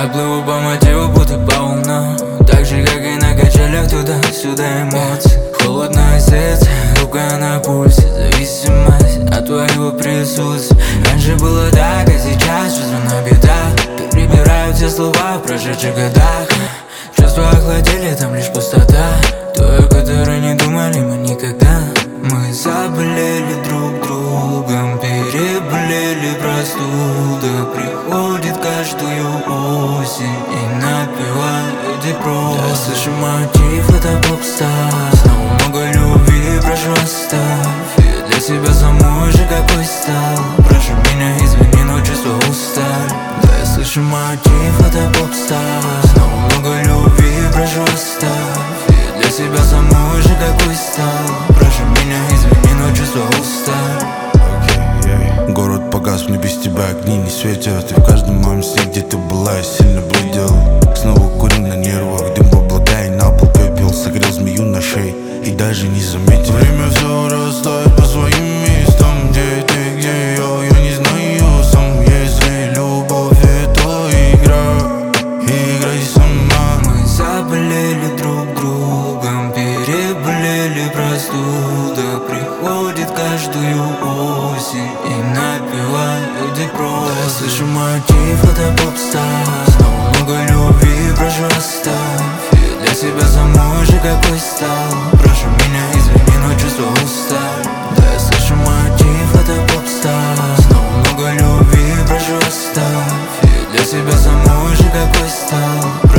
плыву по мотиву, будто по волнам. Так же, как и на качелях, туда-сюда эмоции. Холодное сердце, рука на пульсе. Зависимость от твоего присутствия. Раньше было так, а сейчас чувство на бедах. Перебираю все слова в прошедших годах. Чувства охладели, там лишь пустота. Той, о которой не думали мы никогда. Мы заболели друг другом, переболели простуда. Приходит каждую осень и напевают Днепро. Я слышу мотив, это поп-стар. Снова много любви, прошу оставь. Я для себя самой же какой стал. Прошу меня извини, но чувства устали. Да, я слышу мотив, это поп-стар. Снова много любви, прошу оставь. Я для себя самой же какой стал. Прошу меня извини, но чувства устали. Город погас, мне без тебя огни не светят. И в каждом моем сне, где ты была, я сильно бледел. Снова курим на нервах, дым в облака и на пол пепел. Согрел змею на шее и даже не заметил. Время все расставит по своим местам. Где ты, где я не знаю сам. Если любовь это игра, играй сама. Мы заболели друг другом, переболели простуда. Приходит каждую осень и напевают Днепро. Да, я слышу мотив, это поп-стар. Снова много любви, прошу оставь. Я для себя самой же какой стал. Прошу меня извини, но чувства устали. Да, я слышу мотив, это поп-стар. Снова много любви, прошу оставь. Я для себя самой же какой стал.